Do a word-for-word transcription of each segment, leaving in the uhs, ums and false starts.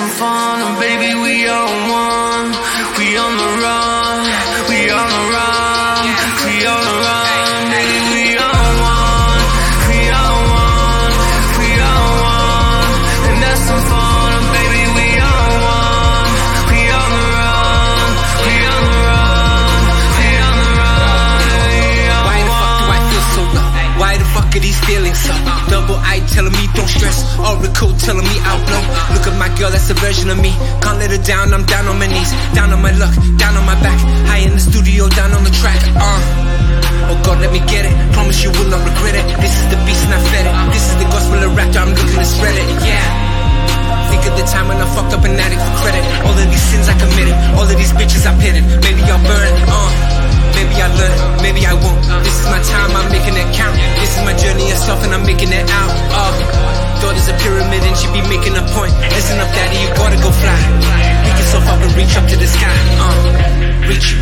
some fun, and baby, we on one. We on the run, we on the run, we on the run, baby, we on one. We on one, we on one, and that's some fun, and baby, we on one. We on the run, we on the run, we on the run, we on Why the fuck do I feel so low? Why the fuck are these feelings so? Double I telling me don't stress, Oracle telling me I'll blow. Look at my girl, that's a version of me. Can't let her down, I'm down on my knees, down on my luck, down on my back, high in the studio, down on the track. Uh. Oh God, let me get it. Promise you will not regret it. This is the beast and I fed it. This is the gospel of rap, I'm looking to spread it. Yeah. Think of the time when I fucked up an addict for credit. All of these sins I committed, all of these bitches I pitted. Maybe I'll burn. Uh. Maybe I learn, maybe I won't. This is my time, I'm making it count. This is my journey itself and I'm making it out. Uh, thought it's a pyramid and she be making a point. Listen up, daddy, you gotta go fly. Pick yourself up and reach up to the sky. Uh, reach you.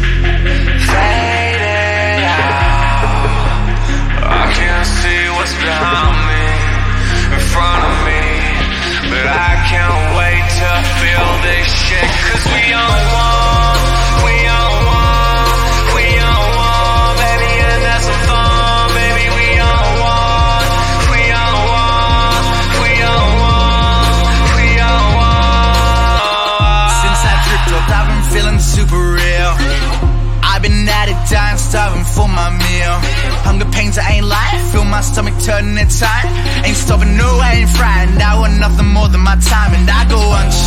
faded out. I can't see what's behind me, in front of me, but I can't wait to feel this shit. Cause we on one, we on one. I've been feeling super real. I've been at it, dying, starving for my meal. Hunger pains, I ain't lying. Feel my stomach turning it tight. Ain't stopping, no, I ain't frightened. I want nothing more than my time, and I go unchecked.